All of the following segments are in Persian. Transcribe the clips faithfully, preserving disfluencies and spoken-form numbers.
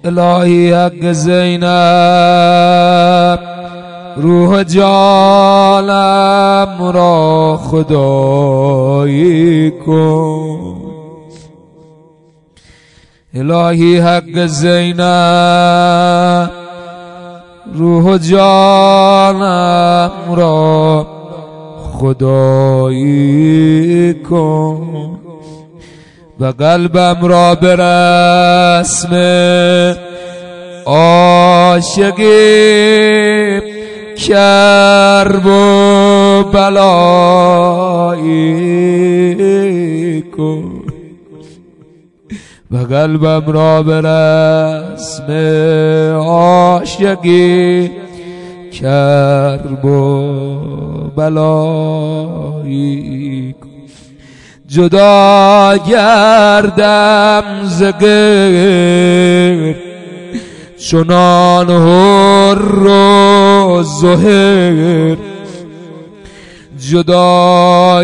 الهی حق زینب روح جانم را خدایی کن. الهی حق زینب روح جانم را خدایی کن و قلبم را به رسم عاشقی کرب و بلایی کن و قلبم را به رسم عاشقی کرب و بلایی کن. جدا گردم ز غیر چنان حر و زهر، جدا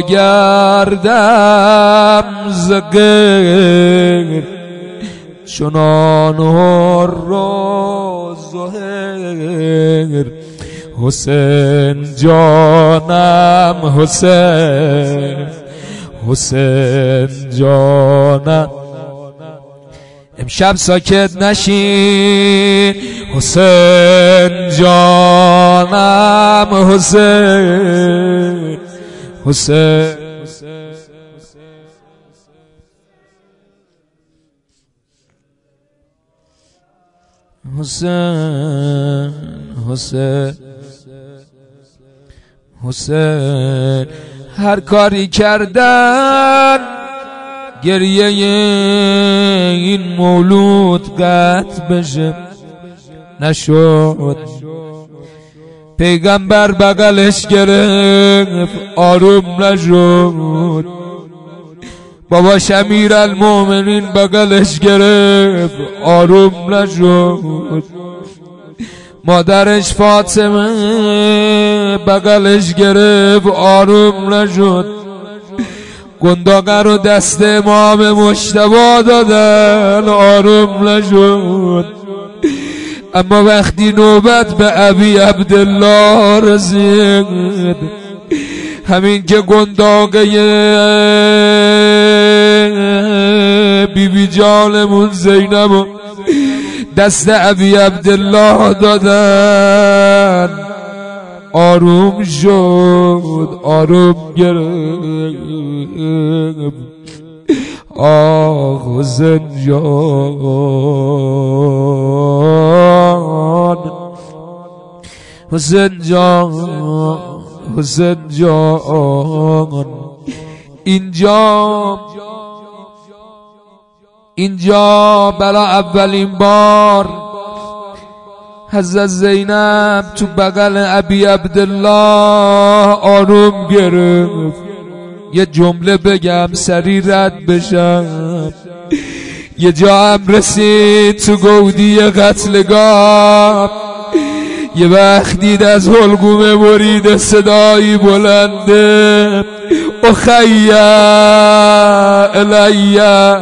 گردم ز غیر چنان حر و زهر. حسین جانم حسین حسین جانم امشب ساکت نشین. حسین جانم حسین حسین حسین حسین حسین هر کاری کردن گریه این مولود قطع بشه نشد. پیغمبر بغلش گرفت آروم نشد. بابا امیر المومنین بغلش گرفت آروم نشد. مادرش فاطمه بغلش گرفت آروم نشد. گنداقه رو دست امام مجتبی دادن آروم نشد. اما وقتی نوبت به ابی عبدالله رسید، همین که گنداقه بی بی جانمون زینب دست ابی عبدالله دادن آروم شد آروم گرفت. آه حسین جان حسین جان حسین جان اینجا اینجا برای اولین بار حضرت زینب تو بغل ابی عبدالله آروم گرفت. یه جمله بگم سری رد بشم. یه جا هم رسید تو گودی قتلگاه، یه وقت دید از حلقوم برید صدایی بلنده اخیا الیا.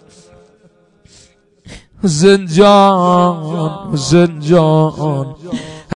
حسین جان حسین جان